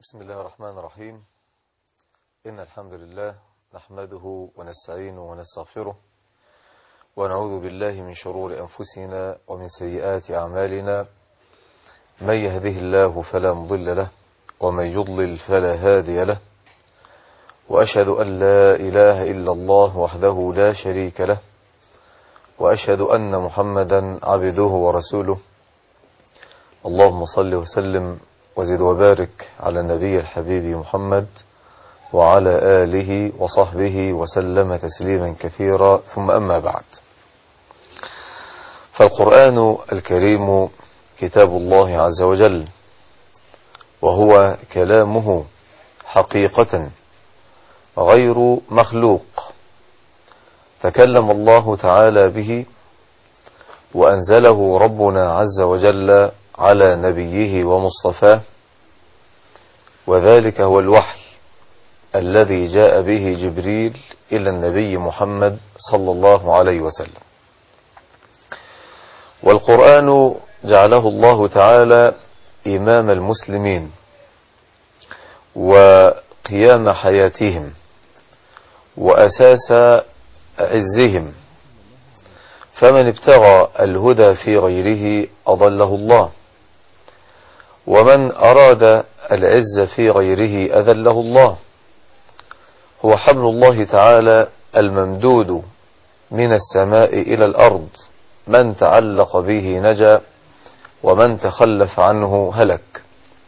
بسم الله الرحمن الرحيم. إن الحمد لله نحمده ونستعينه ونستغفره ونعوذ بالله من شرور أنفسنا ومن سيئات أعمالنا. من يهده الله فلا مضل له ومن يضلل فلا هادي له، وأشهد أن لا إله إلا الله وحده لا شريك له، وأشهد أن محمدا عبده ورسوله. اللهم صل وسلم وزد وبارك على النبي الحبيب محمد وعلى آله وصحبه وسلم تسليما كثيرا، ثم أما بعد. فالقرآن الكريم كتاب الله عز وجل، وهو كلامه حقيقة غير مخلوق. تكلم الله تعالى به وأنزله ربنا عز وجل على نبيه ومصطفاه، وذلك هو الوحي الذي جاء به جبريل إلى النبي محمد صلى الله عليه وسلم. والقرآن جعله الله تعالى إمام المسلمين وقيام حياتهم وأساس عزهم، فمن ابتغى الهدى في غيره أضله الله، ومن أراد العز في غيره أذله الله. هو حبل الله تعالى الممدود من السماء إلى الأرض، من تعلق به نجا ومن تخلف عنه هلك.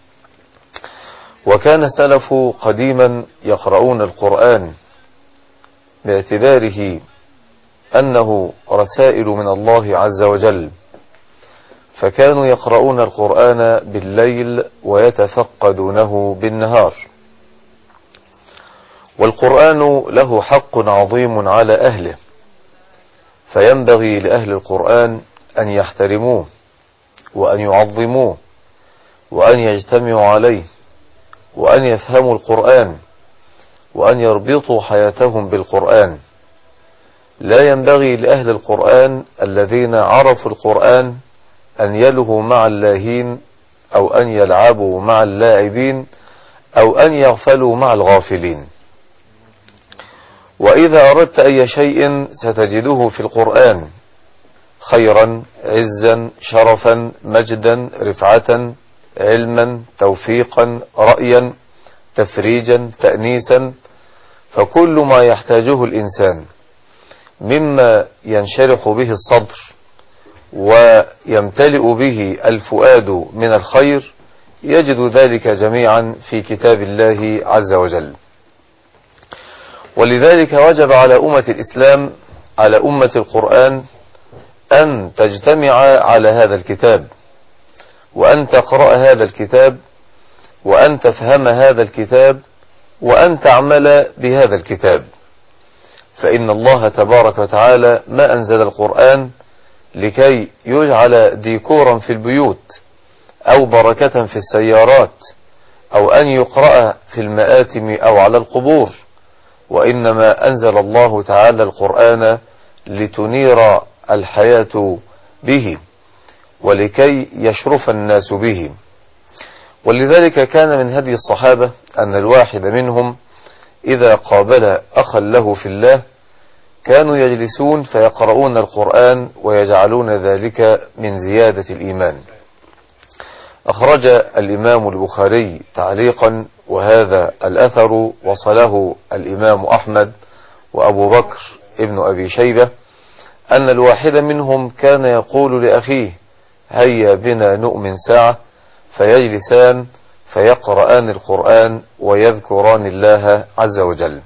وكان السلف قديما يقرؤون القرآن باعتباره أنه رسائل من الله عز وجل، فكانوا يقرؤون القرآن بالليل ويتفقدونه بالنهار. والقرآن له حق عظيم على أهله، فينبغي لأهل القرآن أن يحترموه وأن يعظموه وأن يجتمعوا عليه وأن يفهموا القرآن وأن يربطوا حياتهم بالقرآن. لا ينبغي لأهل القرآن الذين عرفوا القرآن أن يلهوا مع اللاهين أو أن يلعبوا مع اللاعبين أو أن يغفلوا مع الغافلين. وإذا أردت أي شيء ستجده في القرآن: خيرا، عزا، شرفا، مجدا، رفعة، علما، توفيقا، رأيا، تفريجا، تأنيسا. فكل ما يحتاجه الإنسان مما ينشرح به الصدر ويمتلئ به الفؤاد من الخير يجد ذلك جميعا في كتاب الله عز وجل. ولذلك وجب على أمة الإسلام، على أمة القرآن، أن تجتمع على هذا الكتاب، وأن تقرأ هذا الكتاب، وأن تفهم هذا الكتاب، وأن تعمل بهذا الكتاب. فإن الله تبارك وتعالى ما أنزل القرآن لكي يجعل ديكورا في البيوت أو بركة في السيارات أو أن يقرأ في المآتم أو على القبور، وإنما أنزل الله تعالى القرآن لتنير الحياة به ولكي يشرف الناس به. ولذلك كان من هدي الصحابة أن الواحد منهم إذا قابل أخا له في الله كانوا يجلسون فيقرؤون القرآن ويجعلون ذلك من زيادة الإيمان. أخرج الإمام البخاري تعليقا، وهذا الأثر وصله الإمام أحمد وأبو بكر ابن أبي شيبة، أن الواحد منهم كان يقول لأخيه: هيا بنا نؤمن ساعة، فيجلسان فيقرآن القرآن ويذكران الله عز وجل.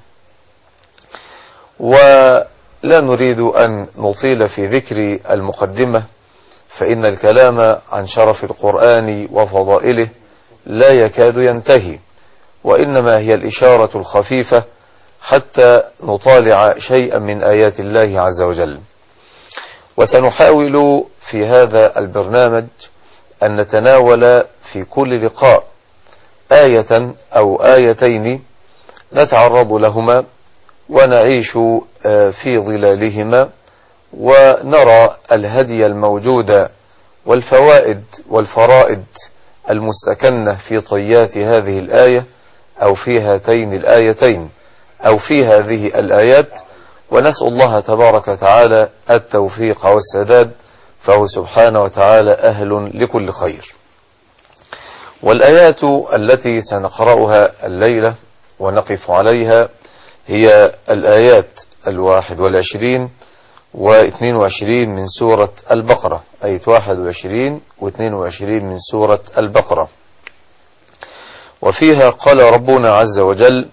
ولا نريد أن نطيل في ذكر المقدمة، فإن الكلام عن شرف القرآن وفضائله لا يكاد ينتهي، وإنما هي الإشارة الخفيفة حتى نطالع شيئا من آيات الله عز وجل. وسنحاول في هذا البرنامج أن نتناول في كل لقاء آية أو آيتين نتعرض لهما ونعيش في ظلالهما، ونرى الهدي الموجود والفوائد والفرائد المستكنة في طيات هذه الآية أو في هاتين الآيتين أو في هذه الآيات، ونسأل الله تبارك وتعالى التوفيق والسداد، فهو سبحانه وتعالى أهل لكل خير. والآيات التي سنقرأها الليلة ونقف عليها هي الآيات 21 و22 من سورة البقرة، آية 21 و22 من سورة البقرة. وفيها قال ربنا عز وجل: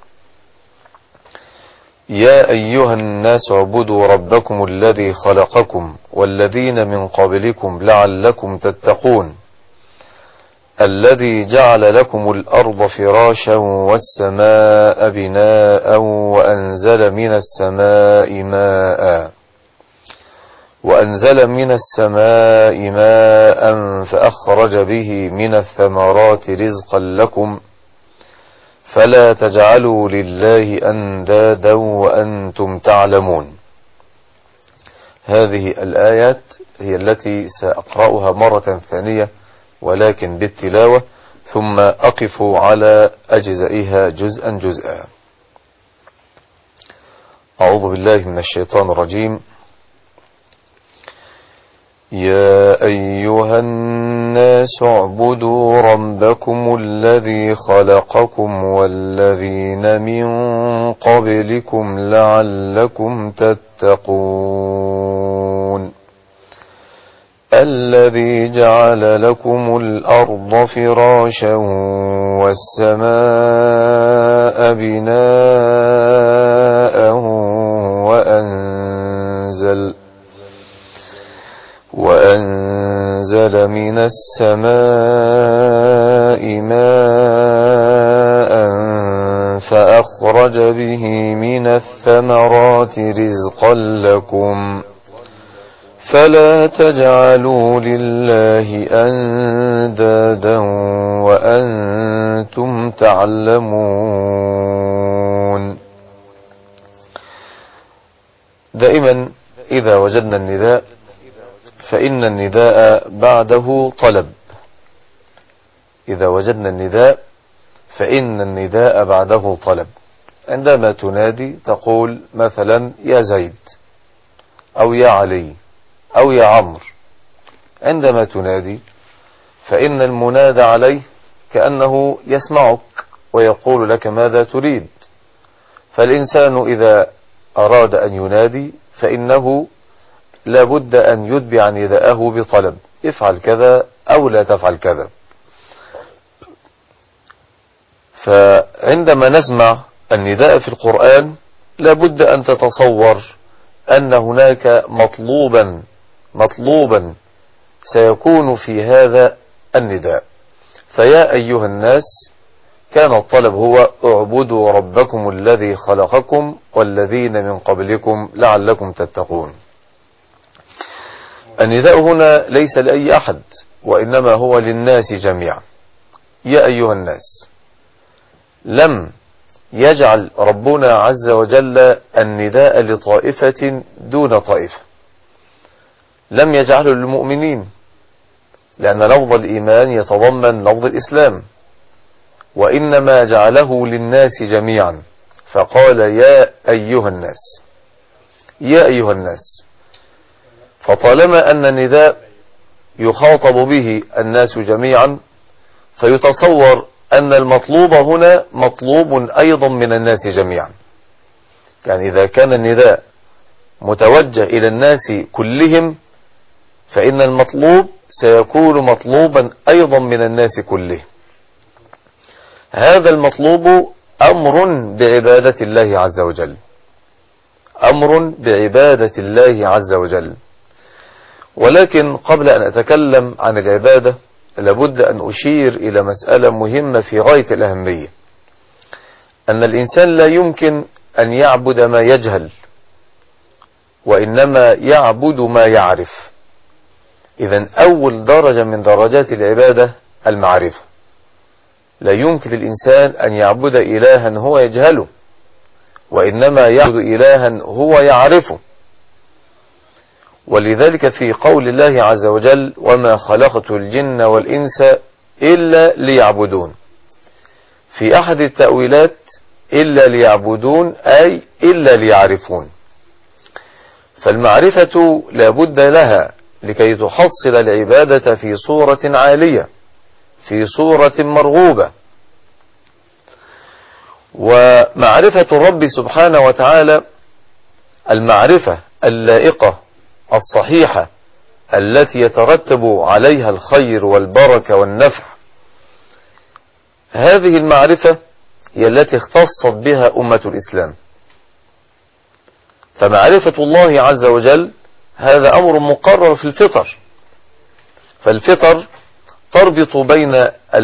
يا أيها الناس اعبدوا ربكم الذي خلقكم والذين من قبلكم لعلكم تتقون الذي جعل لكم الأرض فراشا والسماء بناء وأنزل من السماء ماء فأخرج به من الثمرات رزقا لكم فلا تجعلوا لله أندادا وأنتم تعلمون. هذه الآيات هي التي سأقرأها مرة ثانية ولكن بالتلاوة، ثم أقف على أجزائها جزءا جزءا. أعوذ بالله من الشيطان الرجيم. يا أيها الناس اعبدوا ربكم الذي خلقكم والذين من قبلكم لعلكم تتقون الذي جعل لكم الأرض فراشا والسماء بناء وأنزل من السماء ماء فأخرج به من الثمرات رزقا لكم فلا تجعلوا لله أندادا وأنتم تعلمون. دائما إذا وجدنا النداء فإن النداء بعده طلب. إذا وجدنا النداء فإن النداء بعده طلب. عندما تنادي تقول مثلا يا زيد أو يا علي أو يا عمرو. عندما تنادي فإن المنادى عليه كأنه يسمعك ويقول لك ماذا تريد. فالإنسان إذا أراد أن ينادي فإنه لابد أن يتبع نداءه بطلب، افعل كذا أو لا تفعل كذا. فعندما نسمع النداء في القرآن لابد أن تتصور أن هناك مطلوبا سيكون في هذا النداء. فيا أيها الناس كان الطلب هو اعبدوا ربكم الذي خلقكم والذين من قبلكم لعلكم تتقون. النداء هنا ليس لأي أحد وإنما هو للناس جميعا. يا أيها الناس، لم يجعل ربنا عز وجل النداء لطائفة دون طائفة، لم يجعله للمؤمنين لأن لفظ الإيمان يتضمن لفظ الإسلام، وإنما جعله للناس جميعا فقال يا أيها الناس. يا أيها الناس، فطالما أن النداء يخاطب به الناس جميعا فيتصور أن المطلوب هنا مطلوب أيضا من الناس جميعا. يعني إذا كان النداء متوجه إلى الناس كلهم فإن المطلوب سيكون مطلوبا أيضا من الناس كلهم. هذا المطلوب أمر بعبادة الله عز وجل، أمر بعبادة الله عز وجل. ولكن قبل أن أتكلم عن العبادة لابد أن أشير إلى مسألة مهمة في غاية الأهمية، أن الإنسان لا يمكن أن يعبد ما يجهل، وإنما يعبد ما يعرف. إذن أول درجة من درجات العبادة المعرفة. لا يمكن للإنسان أن يعبد إلها هو يجهله، وإنما يعبد إلها هو يعرفه. ولذلك في قول الله عز وجل وما خلقت الجن والإنس إلا ليعبدون. في أحد التأويلات إلا ليعبدون أي إلا ليعرفون. فالمعرفة لابد لها لكي تحصل العبادة في صورة عالية، في صورة مرغوبة. ومعرفة الرب سبحانه وتعالى المعرفة اللائقة الصحيحة التي يترتب عليها الخير والبركة والنفع، هذه المعرفة هي التي اختصت بها أمة الإسلام. فمعرفة الله عز وجل هذا أمر مقرر في الفطر، فالفطر تربط بين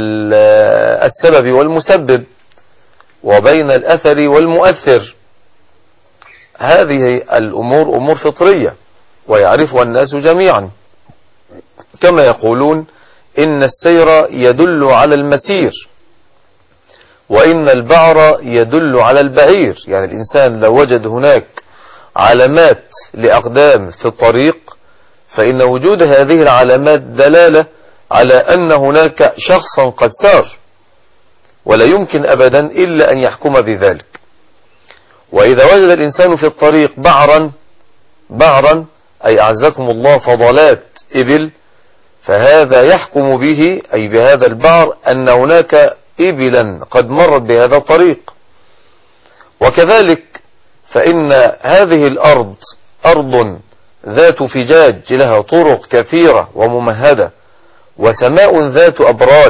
السبب والمسبب وبين الأثر والمؤثر. هذه الأمور أمور فطرية ويعرفها الناس جميعا، كما يقولون إن السير يدل على المسير وإن البعر يدل على البعير. يعني الإنسان لو وجد هناك علامات لأقدام في الطريق فإن وجود هذه العلامات دلالة على أن هناك شخصا قد سار، ولا يمكن أبدا إلا أن يحكم بذلك. وإذا وجد الإنسان في الطريق بعرا أي أعزكم الله فضلات إبل، فهذا يحكم به أي بهذا البعر أن هناك إبلا قد مرت بهذا الطريق. وكذلك فإن هذه الأرض أرض ذات فجاج لها طرق كثيرة وممهدة، وسماء ذات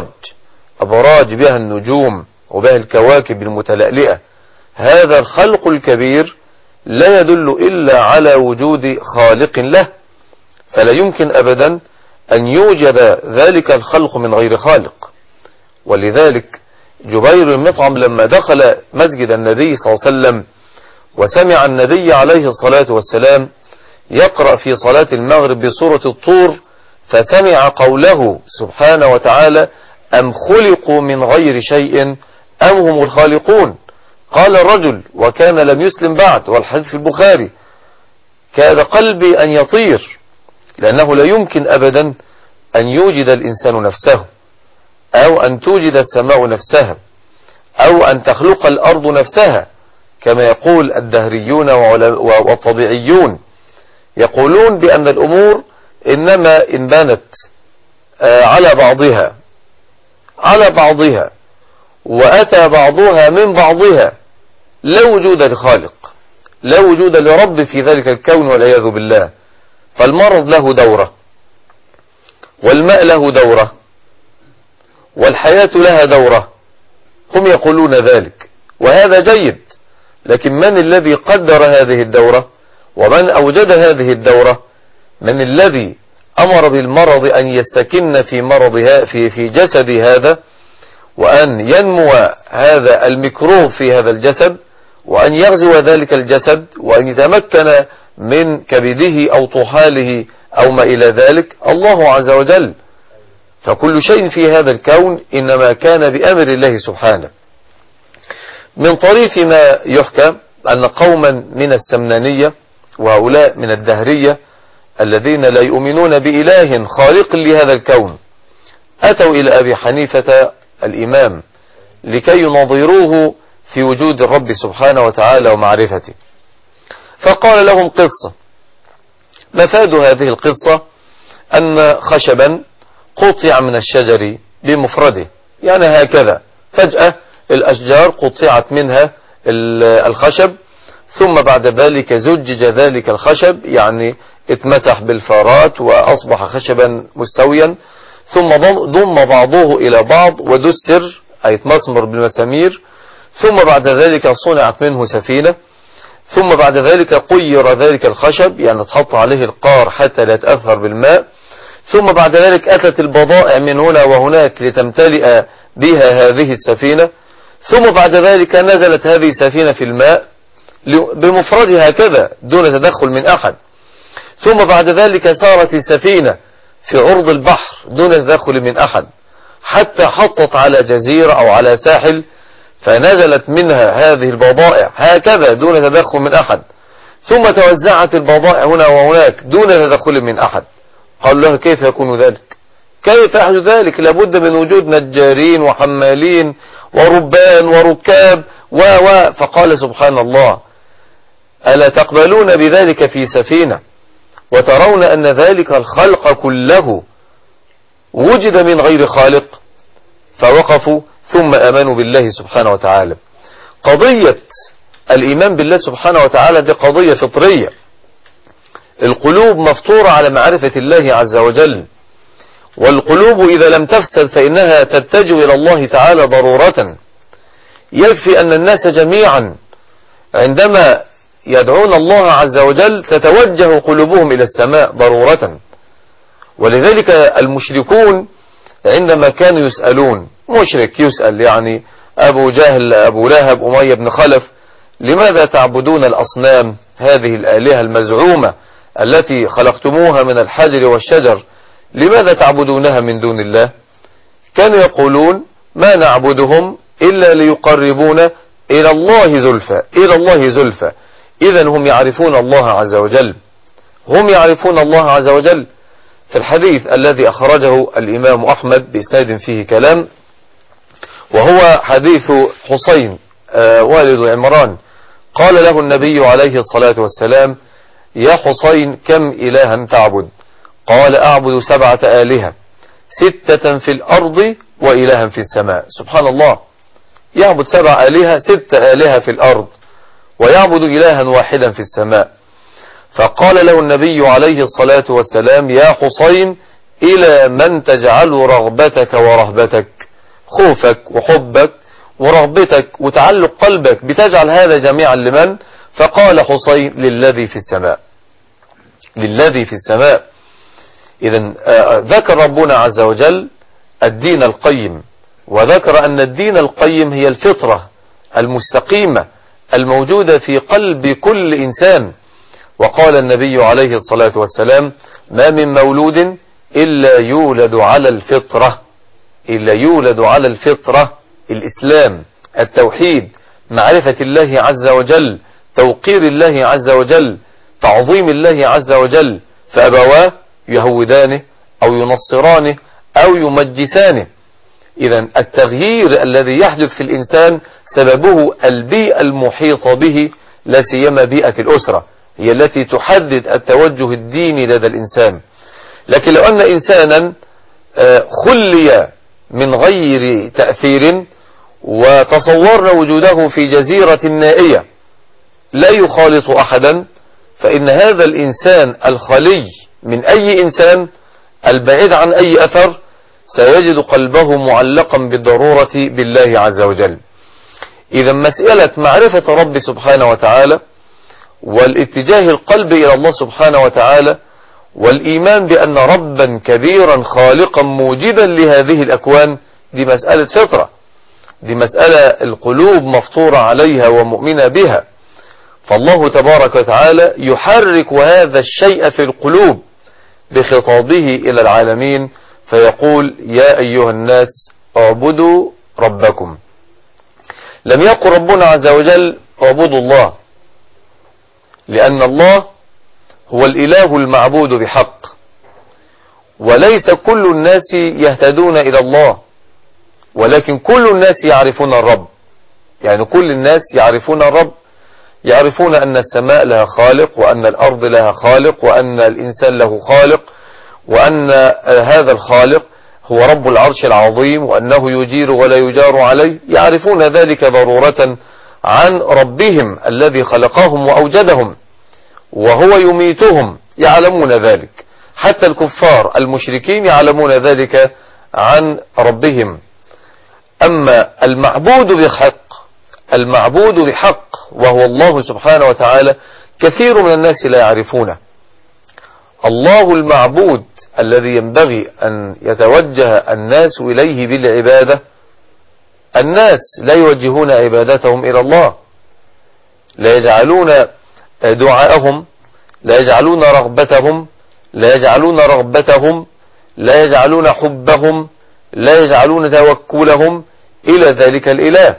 أبراج بها النجوم وبها الكواكب المتلألئة. هذا الخلق الكبير لا يدل إلا على وجود خالق له، فلا يمكن أبدا أن يوجد ذلك الخلق من غير خالق. ولذلك جبير بن مطعم لما دخل مسجد النبي صلى الله عليه وسلم وسمع النبي عليه الصلاة والسلام يقرأ في صلاة المغرب بسورة الطور، فسمع قوله سبحانه وتعالى أم خلقوا من غير شيء أم هم الخالقون. قال الرجل وكان لم يسلم بعد، والحديث في البخاري، كاد قلبي أن يطير، لأنه لا يمكن أبدا أن يوجد الإنسان نفسه، أو أن توجد السماء نفسها، أو أن تخلق الأرض نفسها، كما يقول الدهريون والطبيعيون. يقولون بأن الأمور إنما إن بنت على بعضها وأتى بعضها من بعضها لا وجود لخالق، لا وجود لرب في ذلك الكون والعياذ بالله. فالمرض له دورة، والماء له دورة، والحياة لها دورة، هم يقولون ذلك وهذا جيد. لكن من الذي قدر هذه الدورة ومن أوجد هذه الدورة؟ من الذي أمر بالمرض أن يستكن في مرضها في جسد هذا، وأن ينمو هذا الميكروب في هذا الجسد، وأن يغزو ذلك الجسد، وأن يتمكن من كبده أو طحاله أو ما إلى ذلك؟ الله عز وجل. فكل شيء في هذا الكون إنما كان بأمر الله سبحانه. من طريف ما يحكى أن قوما من السمنانية وهؤلاء من الدهرية الذين لا يؤمنون بإله خالق لهذا الكون أتوا إلى أبي حنيفة الإمام لكي ينظروه في وجود الرب سبحانه وتعالى ومعرفته. فقال لهم قصة. مفاد هذه القصة أن خشبا قطع من الشجر بمفرده، يعني هكذا فجأة الأشجار قطعت منها الخشب، ثم بعد ذلك زجج ذلك الخشب، يعني اتمسح بالفارات وأصبح خشبا مستويا، ثم ضم بعضه إلى بعض ودسر أي اتمسمر بالمسامير، ثم بعد ذلك صنعت منه سفينة، ثم بعد ذلك قير ذلك الخشب، يعني اتحط عليه القار حتى لا يتأثر بالماء، ثم بعد ذلك أتت البضائع من هنا وهناك لتمتلئ بها هذه السفينة، ثم بعد ذلك نزلت هذه السفينة في الماء بمفردها هكذا دون تدخل من أحد، ثم بعد ذلك سارت السفينة في عرض البحر دون تدخل من أحد حتى حطت على جزيرة أو على ساحل، فنزلت منها هذه البضائع هكذا دون تدخل من أحد، ثم توزعت البضائع هنا وهناك دون تدخل من أحد. قال له كيف يكون ذلك؟ كيف يحدث ذلك؟ لابد من وجود نجارين وحمالين وربان وركاب فقال سبحان الله: ألا تقبلون بذلك في سفينة وترون أن ذلك الخلق كله وجد من غير خالق؟ فوقفوا ثم آمنوا بالله سبحانه وتعالى. قضية الإيمان بالله سبحانه وتعالى دي قضية فطرية. القلوب مفطورة على معرفة الله عز وجل، والقلوب إذا لم تفسد فإنها تتجه إلى الله تعالى ضرورة. يكفي أن الناس جميعا عندما يدعون الله عز وجل تتوجه قلوبهم إلى السماء ضرورة. ولذلك المشركون عندما كانوا يسألون، مشرك يسأل يعني أبو جهل، أبو لهب، أمية بن خلف: لماذا تعبدون الأصنام هذه الآلهة المزعومة التي خلقتموها من الحجر والشجر؟ لماذا تعبدونها من دون الله؟ كانوا يقولون: ما نعبدهم إلا ليقربونا إلى الله زلفى، إلى الله زلفى. إذن هم يعرفون الله عز وجل، هم يعرفون الله عز وجل. في الحديث الذي أخرجه الإمام أحمد بإسناد فيه كلام، وهو حديث حسين والد عمران، قال له النبي عليه الصلاة والسلام: يا حسين كم إلها تعبد؟ قال: أعبد 7 آلهة، 6 في الأرض وإلها في السماء. سبحان الله، يعبد 7 آلهة، 6 آلهة في الأرض، ويعبد إلها واحدا في السماء. فقال له النبي عليه الصلاة والسلام: يا حسين إلى من تجعل رغبتك ورهبتك؟ خوفك وحبك ورغبتك وتعلق قلبك بتجعل هذا جميعا لمن؟ فقال حسين: للذي في السماء، للذي في السماء. إذن ذكر ربنا عز وجل الدين القيم، وذكر أن الدين القيم هي الفطرة المستقيمة الموجودة في قلب كل إنسان. وقال النبي عليه الصلاة والسلام: ما من مولود إلا يولد على الفطرة، إلا يولد على الفطرة، الإسلام، التوحيد، معرفة الله عز وجل، توقير الله عز وجل، تعظيم الله عز وجل. فأبواه يهودانه أو ينصرانه أو يمجسانه. إذن التغيير الذي يحدث في الإنسان سببه البيئة المحيطة به، لا سيما بيئة الأسرة، هي التي تحدد التوجه الديني لدى الإنسان. لكن لو أن إنسانا خلي من غير تأثير وتصورنا وجوده في جزيرة نائية لا يخالط أحدا، فإن هذا الإنسان الخلي من أي إنسان البعيد عن أي أثر سيجد قلبه معلقا بالضرورة بالله عز وجل. إذا مسألة معرفة رب سبحانه وتعالى والاتجاه القلب إلى الله سبحانه وتعالى والإيمان بأن ربا كبيرا خالقا موجدا لهذه الأكوان، دي مسألة فطرة، دي مسألة القلوب مفطورة عليها ومؤمنة بها. فالله تبارك وتعالى يحرك هذا الشيء في القلوب بخطابه إلى العالمين، فيقول: يا أيها الناس اعبدوا ربكم. لم يقل ربنا عز وجل اعبدوا الله، لأن الله هو الإله المعبود بحق، وليس كل الناس يهتدون إلى الله، ولكن كل الناس يعرفون الرب. يعني كل الناس يعرفون الرب، يعرفون أن السماء لها خالق، وأن الأرض لها خالق، وأن الإنسان له خالق، وأن هذا الخالق هو رب العرش العظيم، وأنه يجير ولا يجار عليه. يعرفون ذلك ضرورة عن ربهم الذي خلقهم وأوجدهم، وهو يميتهم، يعلمون ذلك. حتى الكفار المشركين يعلمون ذلك عن ربهم. أما المعبود بحق، المعبود بحق وهو الله سبحانه وتعالى، كثير من الناس لا يعرفونه. الله المعبود الذي ينبغي أن يتوجه الناس إليه بالعبادة، الناس لا يوجهون عبادتهم إلى الله، لا يجعلون دعاءهم، لا يجعلون رغبتهم، لا يجعلون رغبتهم، لا يجعلون حبهم، لا يجعلون توكلهم إلى ذلك الإله.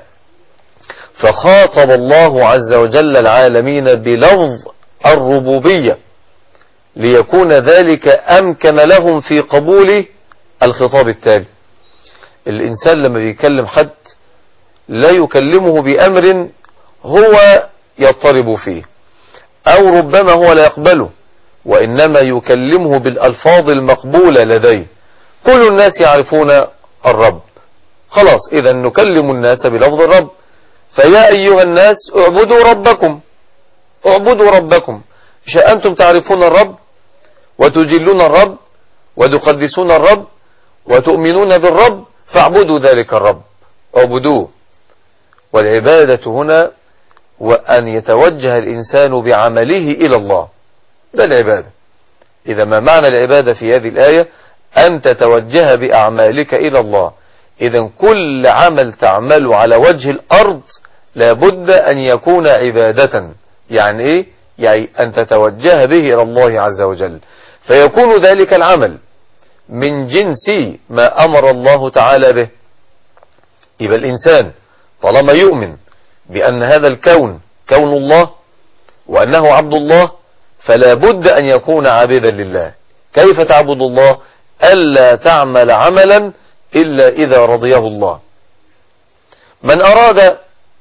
فخاطب الله عز وجل العالمين بلفظ الربوبية ليكون ذلك أمكن لهم في قبول الخطاب التالي. الإنسان لما بيكلم حد لا يكلمه بأمر هو يضطرب فيه أو ربما هو لا يقبله، وإنما يكلمه بالألفاظ المقبولة لديه. كل الناس يعرفون الرب، خلاص إذا نكلم الناس بلفظ الرب. فيا أيها الناس اعبدوا ربكم، اعبدوا ربكم. مش أنتم تعرفون الرب وتجلون الرب وتقدسون الرب وتؤمنون بالرب، فاعبدوا ذلك الرب، اعبدوه. والعبادة هنا وأن يتوجه الإنسان بعمله إلى الله، ده العبادة. إذا ما معنى العبادة في هذه الآية؟ أن تتوجه بأعمالك إلى الله. إذا كل عمل تعمل على وجه الأرض لابد أن يكون عبادة. يعني إيه؟ يعني أن تتوجه به إلى الله عز وجل، فيكون ذلك العمل من جنس ما أمر الله تعالى به. يبقى الإنسان طالما يؤمن بأن هذا الكون كون الله وأنه عبد الله، فلا بد أن يكون عابدا لله. كيف تعبد الله؟ ألا تعمل عملا إلا إذا رضيه الله. من أراد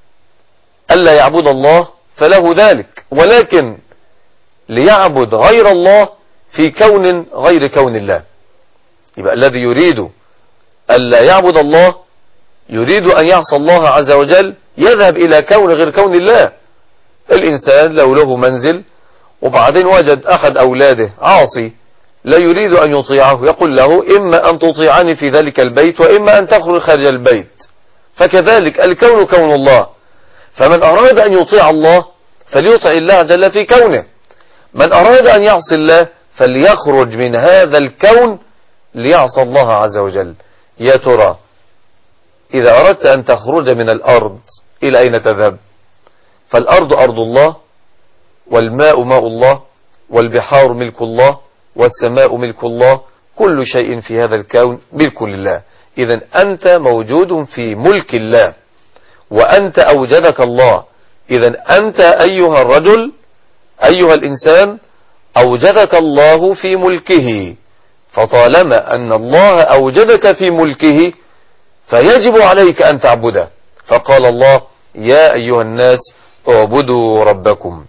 ألا يعبد الله فله ذلك، ولكن ليعبد غير الله في كون غير كون الله. يبقى الذي يريد ألا يعبد الله، يريد أن يعصى الله عز وجل، يذهب إلى كون غير كون الله. الإنسان لو له منزل وبعدين وجد أحد أولاده عاصي لا يريد أن يطيعه، يقول له إما أن تطيعني في ذلك البيت وإما أن تخرج خارج البيت. فكذلك الكون كون الله، فمن أراد أن يطيع الله فليطع الله جل في كونه. من أراد أن يعصي الله فليخرج من هذا الكون ليعصى الله عز وجل. يا ترى إذا أردت أن تخرج من الأرض إلى أين تذهب؟ فالأرض أرض الله، والماء ماء الله، والبحار ملك الله، والسماء ملك الله. كل شيء في هذا الكون ملك لله. إذن أنت موجود في ملك الله، وأنت أوجدك الله. إذن أنت أيها الرجل أيها الإنسان أوجدك الله في ملكه، فطالما أن الله أوجدك في ملكه فيجب عليك أن تعبده. فقال الله يا أيها الناس اعبدوا ربكم.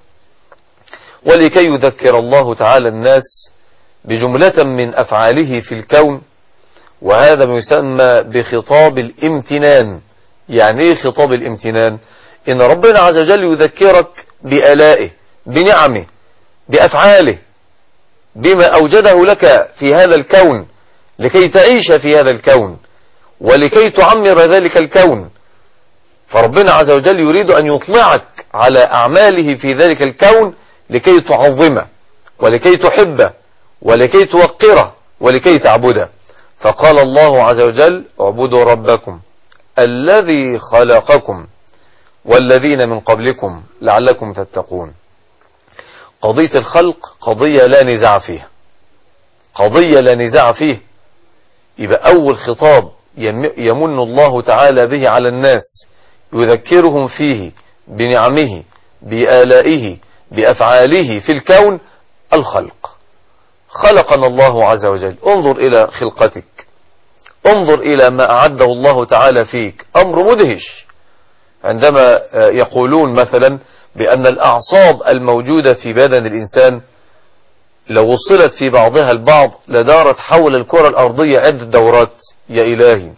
ولكي يذكر الله تعالى الناس بجملة من أفعاله في الكون، وهذا ما يسمى بخطاب الامتنان. يعني ايه خطاب الامتنان؟ إن ربنا عز وجل يذكرك بآلائه، بنعمه، بأفعاله، بما أوجده لك في هذا الكون لكي تعيش في هذا الكون ولكي تعمر ذلك الكون. فربنا عز وجل يريد أن يطلعك على أعماله في ذلك الكون لكي تعظمه ولكي تحبه ولكي توقره ولكي تعبده. فقال الله عز وجل اعبدوا ربكم الذي خلقكم والذين من قبلكم لعلكم تتقون. قضية الخلق قضية لا نزاع فيها، قضية لا نزاع فيه. يبقى أول خطاب يمن الله تعالى به على الناس يذكرهم فيه بنعمه، بآلائه، بأفعاله في الكون، الخلق. خلقنا الله عز وجل. انظر إلى خلقتك، انظر إلى ما أعده الله تعالى فيك، أمر مدهش. عندما يقولون مثلا بأن الأعصاب الموجودة في بدن الإنسان لو وصلت في بعضها البعض لدارت حول الكرة الأرضية عدة دورات. يا إلهي،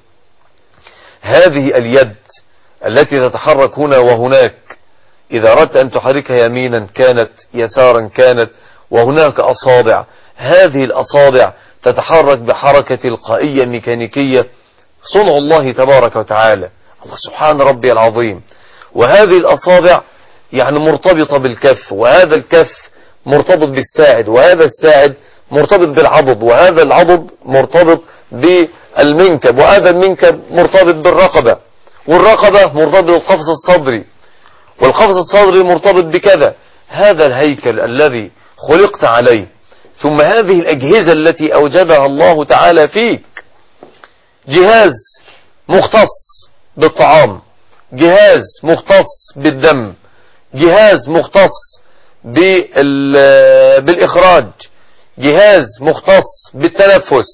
هذه اليد التي تتحرك هنا وهناك، إذا أردت أن تحركها يمينا كانت، يسارا كانت، وهناك أصابع، هذه الأصابع تتحرك بحركة تلقائية ميكانيكية، صنع الله تبارك وتعالى. الله سبحان ربي العظيم. وهذه الأصابع يعني مرتبطة بالكف، وهذا الكف مرتبط بالساعد، وهذا الساعد مرتبط بالعضد، وهذا العضد مرتبط بالمنكب، وهذا المنكب مرتبط بالرقبة، والرقبة مرتبط بالقفص الصدري، والقفص الصدري مرتبط بكذا. هذا الهيكل الذي خلقت عليه، ثم هذه الأجهزة التي أوجدها الله تعالى فيك. جهاز مختص بالطعام، جهاز مختص بالدم، جهاز مختص بالإخراج، جهاز مختص بالتنفس،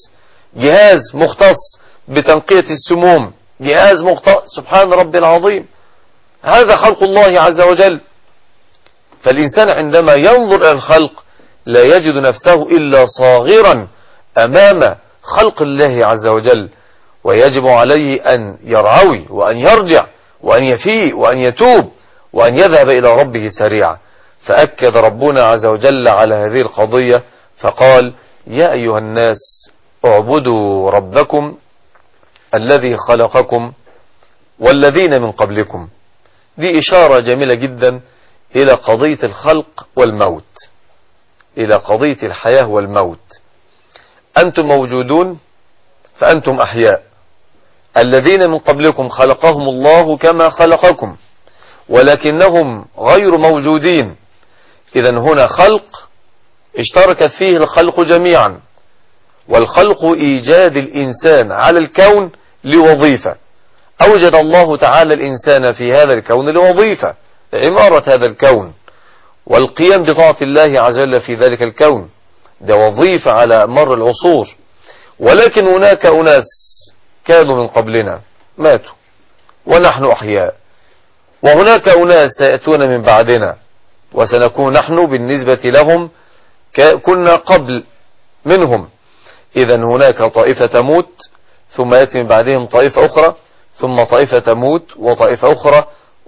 جهاز مختص بتنقية السموم، جهاز مختص، سبحان ربي العظيم. هذا خلق الله عز وجل. فالإنسان عندما ينظر إلى الخلق لا يجد نفسه إلا صاغرا أمام خلق الله عز وجل، ويجب عليه أن يرعوي وأن يرجع وأن يفيء وأن يتوب وأن يذهب إلى ربه سريعا. فأكد ربنا عز وجل على هذه القضية فقال: يا أيها الناس اعبدوا ربكم الذي خلقكم والذين من قبلكم. دي إشارة جميلة جدا إلى قضية الخلق والموت، إلى قضية الحياة والموت. أنتم موجودون فأنتم أحياء، الذين من قبلكم خلقهم الله كما خلقكم ولكنهم غير موجودين. إذن هنا خلق اشترك فيه الخلق جميعا، والخلق إيجاد الإنسان على الكون لوظيفة. أوجد الله تعالى الإنسان في هذا الكون لوظيفة، عمارة هذا الكون والقيام بطاعة الله عز وجل في ذلك الكون، ده وظيفة على مر العصور. ولكن هناك أناس كانوا من قبلنا ماتوا ونحن أحياء، وهناك أناس سيأتون من بعدنا وسنكون نحن بالنسبة لهم كنا قبل منهم. إذن هناك طائفة تموت ثم يأتي من بعدهم طائفة أخرى، ثم طائفة تموت وطائفة أخرى.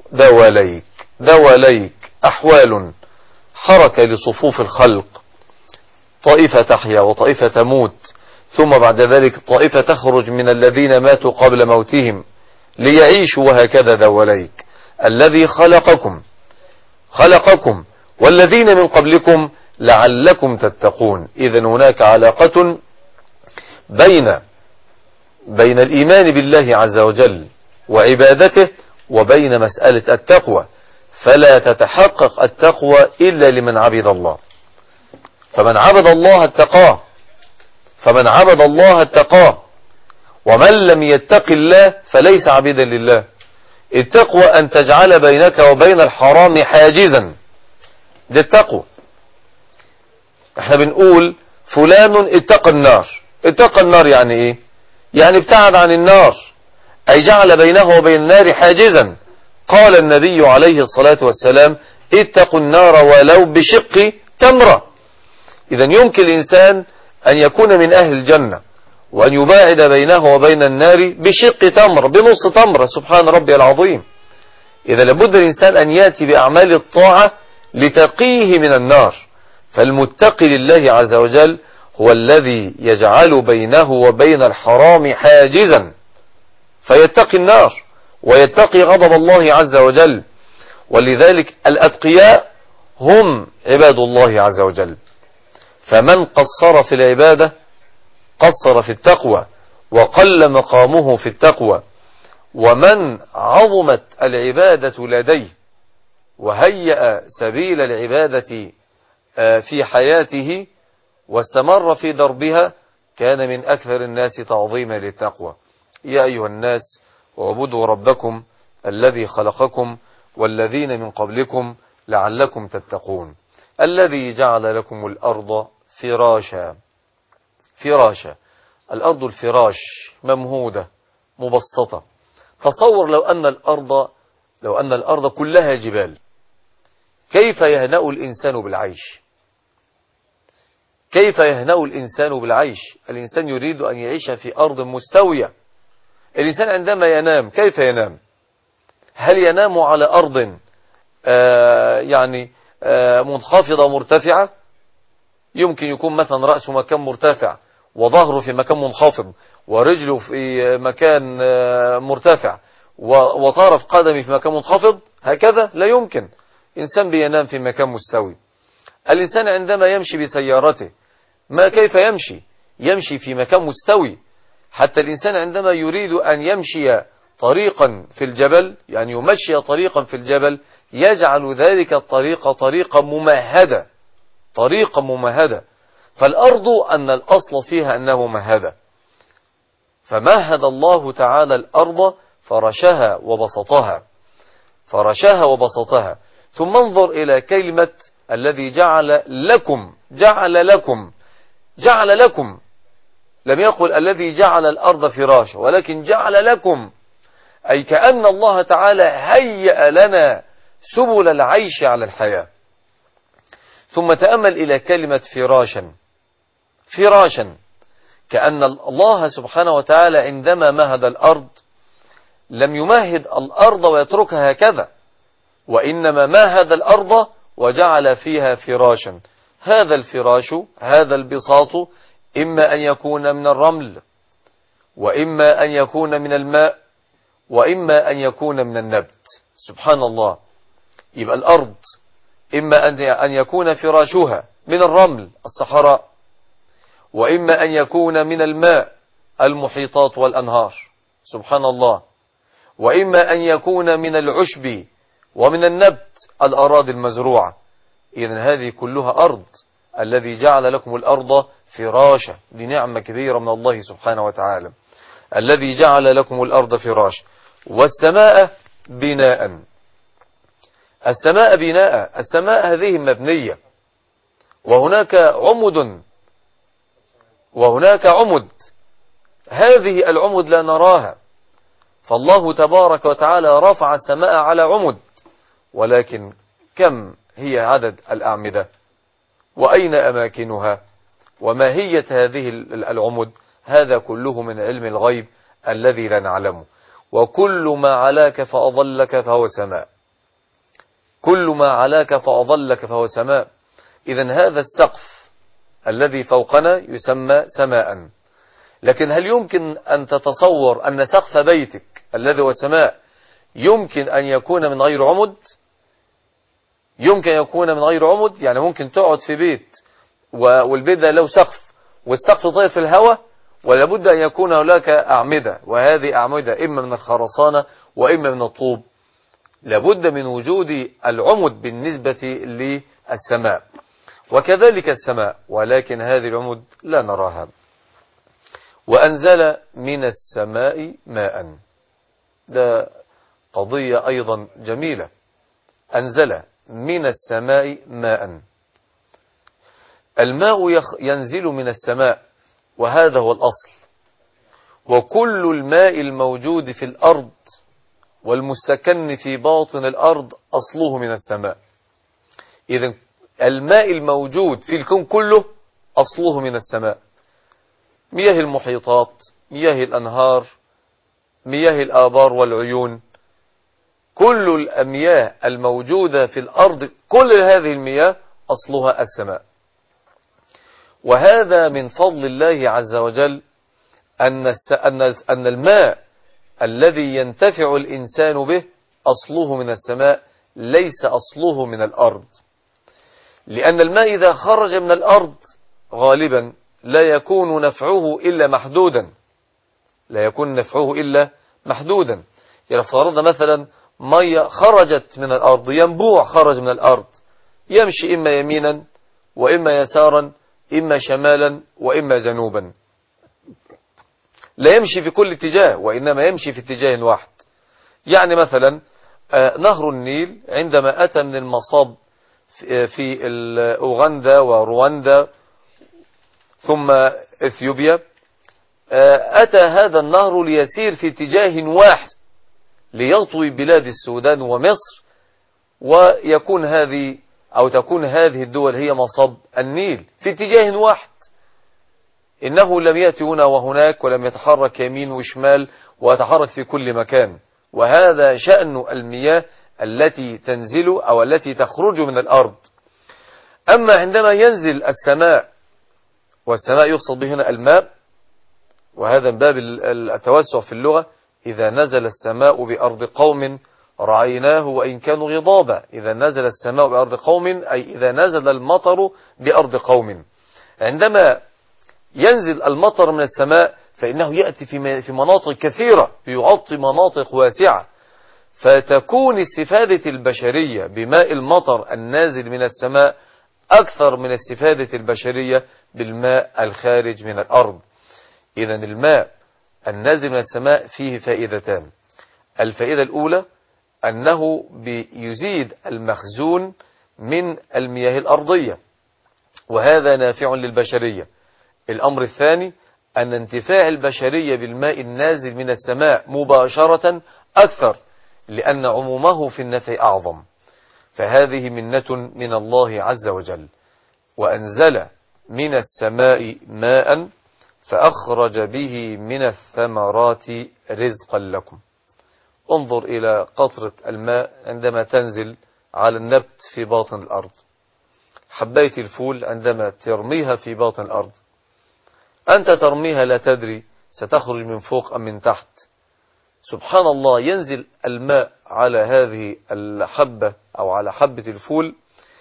دواليك أحوال حركة لصفوف الخلق، طائفة تحيا وطائفة تموت، ثم بعد ذلك طائفة تخرج من الذين ماتوا قبل موتهم ليعيشوا، وهكذا دواليك. الذي خلقكم والذين من قبلكم لعلكم تتقون. إذن هناك علاقة بين الإيمان بالله عز وجل وعبادته وبين مسألة التقوى، فلا تتحقق التقوى إلا لمن عبد الله. فمن عبد الله اتقاه، ومن لم يتق الله فليس عبدا لله. التقوى أن تجعل بينك وبين الحرام حاجزا، دي التقوى. احنا بنقول فلان اتقى النار يعني ايه؟ يعني ابتعد عن النار، أي جعل بينه وبين النار حاجزا. قال النبي عليه الصلاة والسلام: اتقوا النار ولو بشق تمرة. إذن يمكن الإنسان أن يكون من أهل الجنة وأن يباعد بينه وبين النار بشق تمر، بنص تمرة، سبحان ربي العظيم. إذا لابد الإنسان أن يأتي بأعمال الطاعة لتقيه من النار. فالمتقي لله عز وجل هو الذي يجعل بينه وبين الحرام حاجزا فيتقي النار ويتقي غضب الله عز وجل. ولذلك الأتقياء هم عباد الله عز وجل. فمن قصر في العبادة قصر في التقوى وقل مقامه في التقوى، ومن عظمت العبادة لديه وهيأ سبيل العبادة في حياته واستمر في دربها كان من أكثر الناس تعظيما للتقوى. يا أيها الناس اعبدوا ربكم الذي خلقكم والذين من قبلكم لعلكم تتقون. الذي جعل لكم الأرض فراشا. الأرض الفراش ممهودة مبسطة. تصور لو أن الأرض كلها جبال، كيف يهنأ الإنسان بالعيش؟ الإنسان يريد أن يعيش في أرض مستوية. الإنسان عندما ينام كيف ينام؟ هل ينام على أرض منخفضة مرتفعة؟ يمكن يكون مثلا رأسه مكان مرتفع وظهره في مكان منخفض ورجله في مكان مرتفع وطرف قدمه في مكان منخفض، هكذا لا يمكن. إنسان بينام في مكان مستوي. الإنسان عندما يمشي بسيارته كيف يمشي في مكان مستوي. حتى الإنسان عندما يريد أن يمشي طريقا في الجبل، يعني يمشي طريقا في الجبل، يجعل ذلك الطريق طريقا ممهدة. فالأرض أن الأصل فيها أنه مهدة، فمهد الله تعالى الأرض فرشها وبسطها. ثم انظر إلى كلمة الذي جعل لكم لم يقل الذي جعل الأرض فراشا، ولكن جعل لكم، أي كأن الله تعالى هيأ لنا سبل العيش على الحياة. ثم تأمل إلى كلمة فراشا، فراشا، كأن الله سبحانه وتعالى عندما مهد الأرض لم يمهد الأرض ويتركها هكذا، وإنما مهد الأرض وجعل فيها فراشا. هذا الفراش، هذا البساط، إما أن يكون من الرمل، وإما أن يكون من الماء، وإما أن يكون من النبت. سبحان الله. يبقى الأرض إما أن يكون فراشها من الرمل الصحراء، وإما أن يكون من الماء المحيطات والأنهار. سبحان الله. وإما أن يكون من العشب ومن النبت الأراضي المزروعة. إذن هذه كلها أرض. الذي جعل لكم الأرض فراشا، دي نعمة كبيرة من الله سبحانه وتعالى. الذي جعل لكم الأرض فراشا. والسماء بناء. السماء بناء، السماء هذه مبنية، وهناك عمد، هذه العمد لا نراها، فالله تبارك وتعالى رفع السماء على عمد، ولكن كم هي عدد الأعمدة، وأين أماكنها، وماهية هذه العمد؟ هذا كله من علم الغيب الذي لا نعلمه. وكل ما علاك فأضلك فهو سماء، كل ما علاك فأضلك فهو سماء. إذن هذا السقف الذي فوقنا يسمى سماء. لكن هل يمكن أن تتصور أن سقف بيتك الذي هو سماء يمكن أن يكون من غير عمد؟ يمكن يكون من غير عمد، يعني ممكن تقعد في بيت والبيت ده له سقف والسقف طاير في الهواء، ولا بد أن يكون هناك أعمدة، وهذه أعمدة إما من الخرسانة وإما من الطوب. لابد من وجود العمد بالنسبة للسماء، وكذلك السماء، ولكن هذه العمد لا نراها. وأنزل من السماء ماء، ده قضية أيضا جميلة. أنزل من السماء ماء. الماء ينزل من السماء، وهذا هو الأصل. وكل الماء الموجود في الأرض والمستكن في باطن الأرض أصله من السماء. إذن الماء الموجود في الكون كله أصله من السماء. مياه المحيطات، مياه الأنهار، مياه الآبار والعيون، كل المياه الموجودة في الأرض، كل هذه المياه أصلها السماء. وهذا من فضل الله عز وجل، أن الماء الذي ينتفع الإنسان به أصله من السماء، ليس أصله من الأرض. لأن الماء إذا خرج من الأرض غالبا لا يكون نفعه إلا محدودا، لا يكون نفعه إلا محدودا. يعني فرضنا مثلا مية خرجت من الأرض، ينبوع خرج من الأرض، يمشي إما يمينا وإما يسارا، إما شمالا وإما جنوبا، لا يمشي في كل اتجاه، وإنما يمشي في اتجاه واحد. يعني مثلا نهر النيل عندما أتى من المصاب في أوغندا ورواندا ثم إثيوبيا، أتى هذا النهر ليسير في اتجاه واحد ليطوي بلاد السودان ومصر، ويكون تكون هذه الدول هي مصب النيل في اتجاه واحد. إنه لم يأتي هنا وهناك، ولم يتحرك يمين وشمال ويتحرك في كل مكان. وهذا شأن المياه التي تنزل أو التي تخرج من الأرض. أما عندما ينزل السماء، والسماء يقصد به هنا الماء، وهذا من باب التوسع في اللغة، إذا نزل السماء بأرض قوم رعيناه وإن كانوا غضابا. إذا نزل السماء بأرض قوم أي إذا نزل المطر بأرض قوم. عندما ينزل المطر من السماء فإنه يأتي في مناطق كثيرة، يغطي مناطق واسعة، فتكون استفادة البشرية بماء المطر النازل من السماء أكثر من استفادة البشرية بالماء الخارج من الأرض. إذن الماء النازل من السماء فيه فائدتان. الفائدة الأولى أنه يزيد المخزون من المياه الأرضية، وهذا نافع للبشرية. الأمر الثاني أن انتفاع البشرية بالماء النازل من السماء مباشرة أكثر، لأن عمومه في النفع أعظم. فهذه منة من الله عز وجل. وأنزل من السماء ماء فأخرج به من الثمرات رزقا لكم. انظر إلى قطرة الماء عندما تنزل على النبت في باطن الأرض، حباية الفول عندما ترميها في باطن الأرض، أنت ترميها لا تدري ستخرج من فوق أم من تحت. سبحان الله، ينزل الماء على هذه الحبة أو على حبة الفول،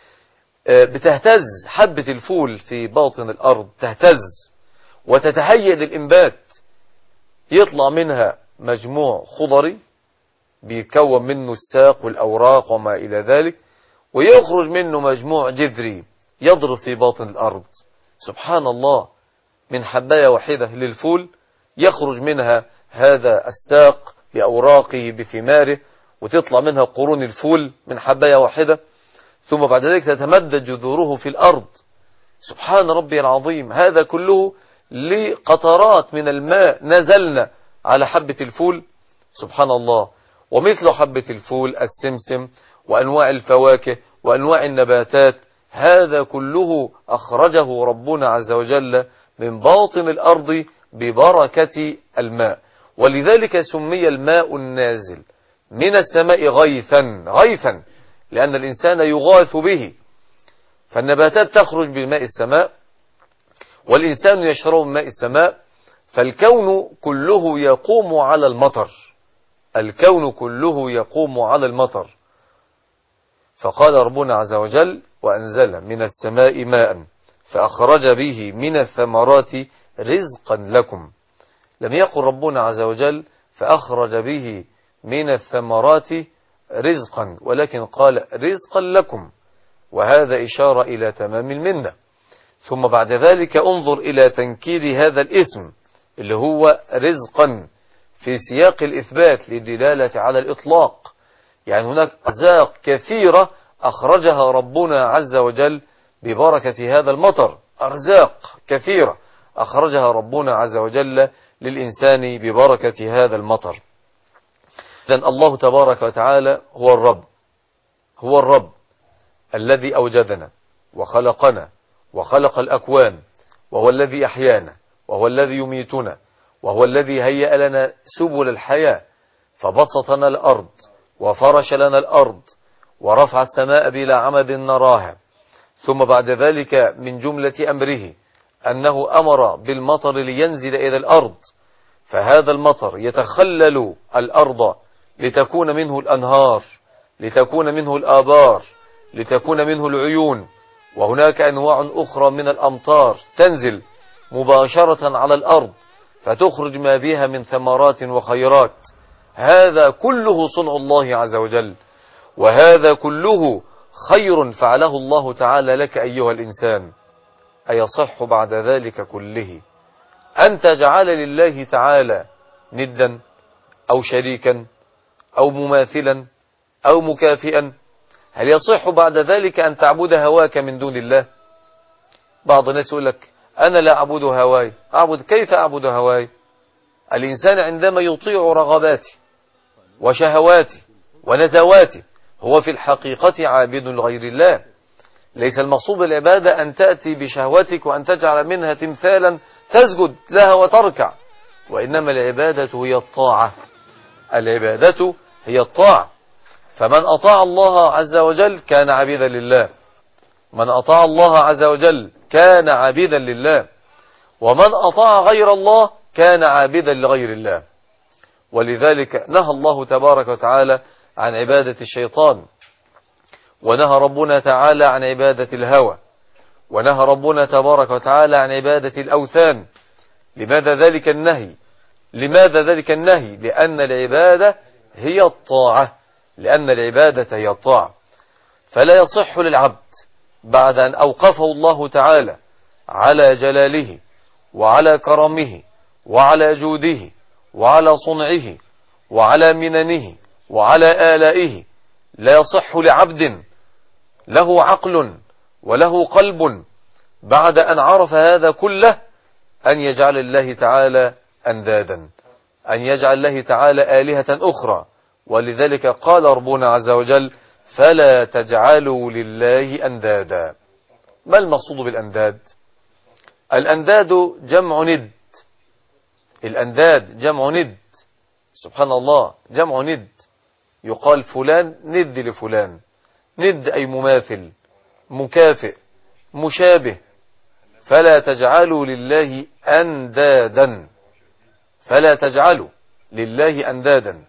بتهتز حبة الفول في باطن الأرض، تهتز وتتهيئ للإنبات، يطلع منها مجموع خضري بيتكون منه الساق والأوراق وما إلى ذلك، ويخرج منه مجموع جذري يضرب في باطن الأرض. سبحان الله، من حباية واحدة للفول يخرج منها هذا الساق بأوراقه بثماره، وتطلع منها قرون الفول من حباية واحدة، ثم بعد ذلك تتمدد جذوره في الأرض. سبحان ربي العظيم، هذا كله لقطرات من الماء نزلنا على حبة الفول. سبحان الله. ومثل حبة الفول السمسم وأنواع الفواكه وأنواع النباتات، هذا كله أخرجه ربنا عز وجل من باطن الأرض ببركة الماء. ولذلك سمي الماء النازل من السماء غيثا، لأن الإنسان يغاث به، فالنباتات تخرج بماء السماء والإنسان يشرب من ماء السماء، فالكون كله يقوم على المطر، الكون كله يقوم على المطر. فقال ربنا عز وجل: وأنزل من السماء ماء فأخرج به من الثمرات رزقا لكم. لم يقل ربنا عز وجل فأخرج به من الثمرات رزقا، ولكن قال رزقا لكم، وهذا إشارة إلى تمام المنة. ثم بعد ذلك انظر إلى تنكير هذا الاسم اللي هو رزقا في سياق الإثبات للدلالة على الإطلاق. يعني هناك أرزاق كثيرة أخرجها ربنا عز وجل ببركة هذا المطر، أرزاق كثيرة أخرجها ربنا عز وجل للإنسان ببركة هذا المطر. إذن الله تبارك وتعالى هو الرب الذي أوجدنا وخلقنا وخلق الأكوان، وهو الذي أحيانا، وهو الذي يميتنا، وهو الذي هيأ لنا سبل الحياة، فبسط لنا الأرض وفرش لنا الأرض ورفع السماء بلا عمد نراها. ثم بعد ذلك من جملة أمره أنه أمر بالمطر لينزل إلى الأرض، فهذا المطر يتخلل الأرض لتكون منه الأنهار، لتكون منه الآبار، لتكون منه العيون. وهناك أنواع أخرى من الأمطار تنزل مباشرة على الأرض فتخرج ما بها من ثمرات وخيرات. هذا كله صنع الله عز وجل، وهذا كله خير فعله الله تعالى لك أيها الإنسان. أيصح بعد ذلك كله أن تجعل لله تعالى ندا أو شريكا أو مماثلا أو مكافئا؟ هل يصح بعد ذلك أن تعبد هواك من دون الله؟ بعض الناس يقول لك أنا لا أعبد هواي. كيف أعبد هواي؟ الإنسان عندما يطيع رغباتي وشهواتي ونزواتي هو في الحقيقة عابد لغير الله. ليس المقصود بالعبادة أن تأتي بشهوتك وأن تجعل منها تمثالا تسجد لها وتركع، وإنما العبادة هي الطاعة. العبادة هي الطاعة. فمن أطاع الله عز وجل كان عبيدا لله، من أطاع الله عز وجل كان عبيدا لله، ومن أطاع غير الله كان عابدا لغير الله. ولذلك نهى الله تبارك وتعالى عن عبادة الشيطان، ونهى ربنا تعالى عن عبادة الهوى، ونهى ربنا تبارك وتعالى عن عبادة الأوثان. لماذا ذلك النهي؟ لأن العبادة هي الطاعة، فلا يصح للعبد بعد أن أوقفه الله تعالى على جلاله وعلى كرمه وعلى جوده وعلى صنعه وعلى مننه وعلى آلائه، لا يصح لعبد له عقل وله قلب بعد أن عرف هذا كله أن يجعل الله تعالى أندادا، أن يجعل الله تعالى آلهة أخرى. ولذلك قال ربنا عز وجل: فلا تجعلوا لله أندادا. ما المقصود بالأنداد؟ الأنداد جمع ند. الأنداد جمع ند، سبحان الله، جمع ند. يقال فلان ند لفلان. ند أي مماثل، مكافئ، مشابه. فلا تجعلوا لله أندادا، فلا تجعلوا لله أندادا،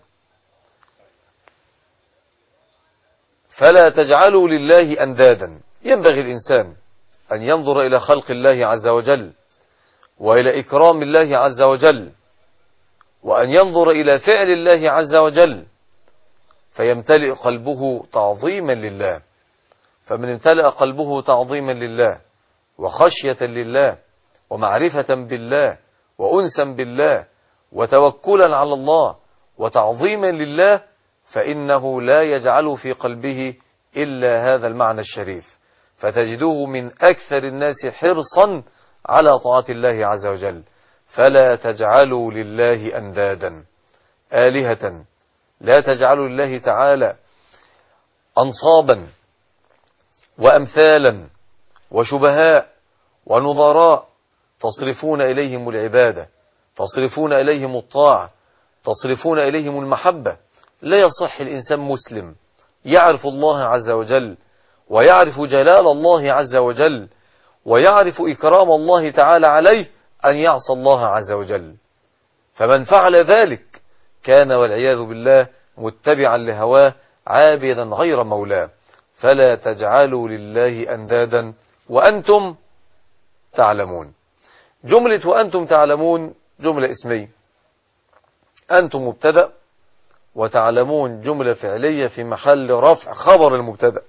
فلا تجعلوا لله أندادا. ينبغي الإنسان أن ينظر إلى خلق الله عز وجل، وإلى إكرام الله عز وجل، وأن ينظر إلى فعل الله عز وجل، فيمتلئ قلبه تعظيما لله. فمن امتلأ قلبه تعظيما لله وخشية لله ومعرفة بالله وأنسا بالله وتوكلا على الله وتعظيما لله، فإنه لا يجعل في قلبه إلا هذا المعنى الشريف، فتجده من أكثر الناس حرصا على طاعة الله عز وجل. فلا تجعلوا لله أندادا، آلهة. لا تجعلوا لله تعالى أنصابا وأمثالا وشبهاء ونظراء تصرفون إليهم العبادة، تصرفون إليهم الطاعة، تصرفون إليهم المحبة. لا يصح الإنسان مسلم يعرف الله عز وجل ويعرف جلال الله عز وجل ويعرف إكرام الله تعالى عليه أن يعصى الله عز وجل. فمن فعل ذلك كان والعياذ بالله متبعا لهواه عابدا غير مولاه. فلا تجعلوا لله أندادا وأنتم تعلمون. جملة وأنتم تعلمون جملة اسمية. أنتم مبتدأ، وتعلمون جملة فعلية في محل رفع خبر المبتدأ.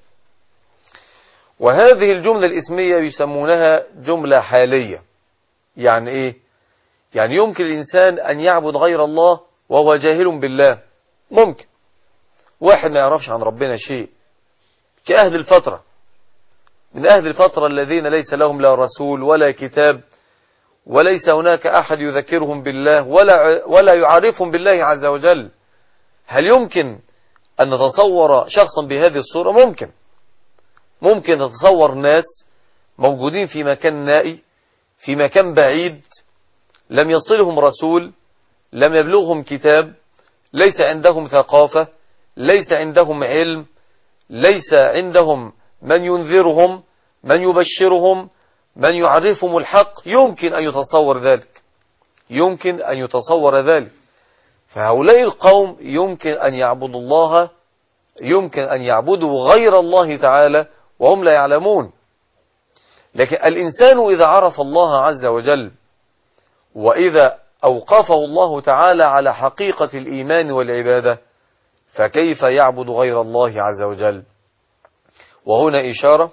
وهذه الجملة الاسمية يسمونها جملة حالية. يعني إيه؟ يعني يمكن الإنسان أن يعبد غير الله وهو جاهل بالله. ممكن واحد ما يعرفش عن ربنا شيء، كأهل الفترة، من أهل الفترة الذين ليس لهم لا رسول ولا كتاب، وليس هناك أحد يذكرهم بالله ولا يعرفهم بالله عز وجل. هل يمكن أن نتصور شخصا بهذه الصورة؟ ممكن نتصور ناس موجودين في مكان نائي، في مكان بعيد، لم يصلهم رسول، لم يبلغهم كتاب، ليس عندهم ثقافة، ليس عندهم علم، ليس عندهم من ينذرهم، من يبشرهم، من يعرفهم الحق. يمكن أن يتصور ذلك، يمكن أن يتصور ذلك. فهؤلاء القوم يمكن أن يعبدوا الله، يمكن أن يعبدوا غير الله تعالى وهم لا يعلمون. لكن الإنسان إذا عرف الله عز وجل، وإذا أوقفه الله تعالى على حقيقة الإيمان والعبادة، فكيف يعبد غير الله عز وجل؟ وهنا إشارة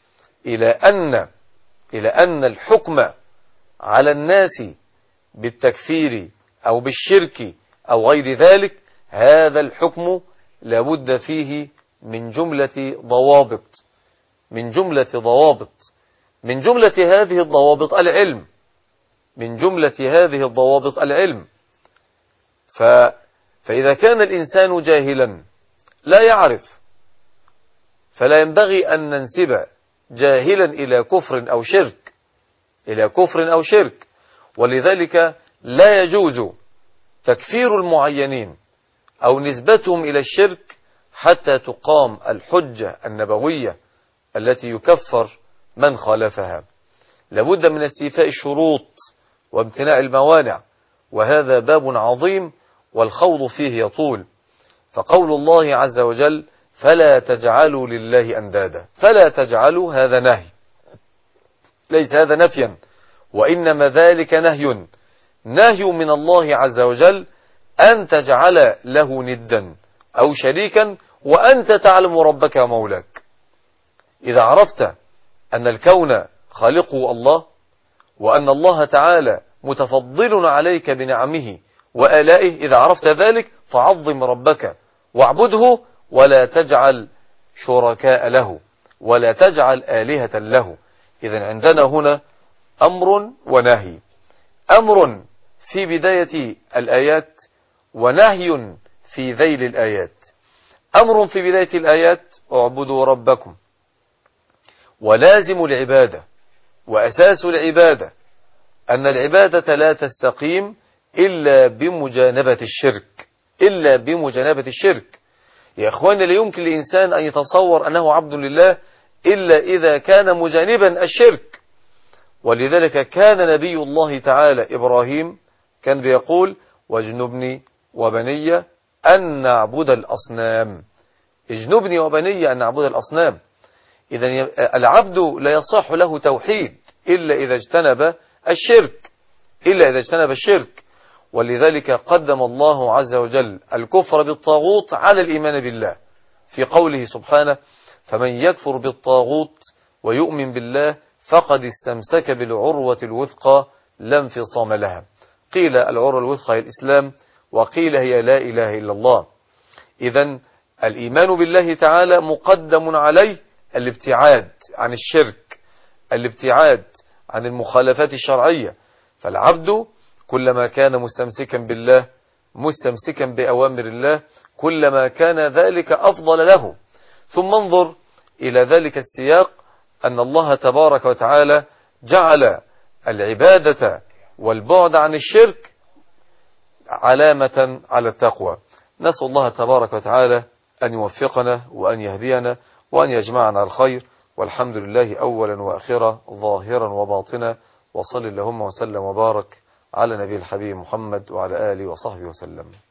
إلى أن الحكم على الناس بالتكفير أو بالشرك أو غير ذلك، هذا الحكم لابد فيه من جملة ضوابط، من جملة هذه الضوابط العلم، من جملة هذه الضوابط العلم. فإذا كان الإنسان جاهلا لا يعرف، فلا ينبغي أن ننسب جاهلا إلى كفر أو شرك، ولذلك لا يجوز تكفير المعينين أو نسبتهم إلى الشرك حتى تقام الحجة النبوية التي يكفر من خالفها. لابد من استيفاء الشروط وامتناع الموانع، وهذا باب عظيم والخوض فيه يطول. فقول الله عز وجل: فلا تجعلوا لله أندادا، فلا تجعلوا، هذا نهي، ليس هذا نفيا، وإنما ذلك نهي من الله عز وجل أن تجعل له ندا أو شريكا وأنت تعلم ربك ومولاك. إذا عرفت أن الكون خالقه الله، وأن الله تعالى متفضل عليك بنعمه وآلائه، إذا عرفت ذلك فعظم ربك واعبده، ولا تجعل شركاء له، ولا تجعل آلهة له. إذن عندنا هنا أمر ونهي. أمر في بداية الآيات ونهي في ذيل الآيات. أمر في بداية الآيات اعبدوا ربكم، ولازم العبادة وأساس العبادة أن العبادة لا تستقيم إلا بمجانبة الشرك، إلا بمجانبة الشرك. يا إخواني، لا يمكن لإنسان أن يتصور أنه عبد لله إلا إذا كان مجانبا الشرك. ولذلك كان نبي الله تعالى إبراهيم كان بيقول واجنبني وبني أن نعبد الأصنام، اجنبني وبني أن نعبد الأصنام. إذن العبد لا يصح له توحيد إلا إذا اجتنب الشرك، إلا إذا اجتنب الشرك. ولذلك قدم الله عز وجل الكفر بالطاغوت على الإيمان بالله في قوله سبحانه فمن يكفر بالطاغوت ويؤمن بالله فقد استمسك بالعروة الوثقى لا انفصام لها. قيل العروة الوثقى هي الإسلام، وقيل هي لا إله إلا الله. إذن الإيمان بالله تعالى مقدم عليه الابتعاد عن الشرك، الابتعاد عن المخالفات الشرعية. فالعبد كلما كان مستمسكا بالله، مستمسكا بأوامر الله، كلما كان ذلك أفضل له. ثم انظر إلى ذلك السياق أن الله تبارك وتعالى جعل العبادة والبعد عن الشرك علامة على التقوى. نسأل الله تبارك وتعالى أن يوفقنا وأن يهدينا وأن يجمعنا الخير، والحمد لله أولا وأخيرا ظاهرا وباطنا، وصل اللهم وسلم وبارك على نبي الحبيب محمد وعلى آله وصحبه وسلم.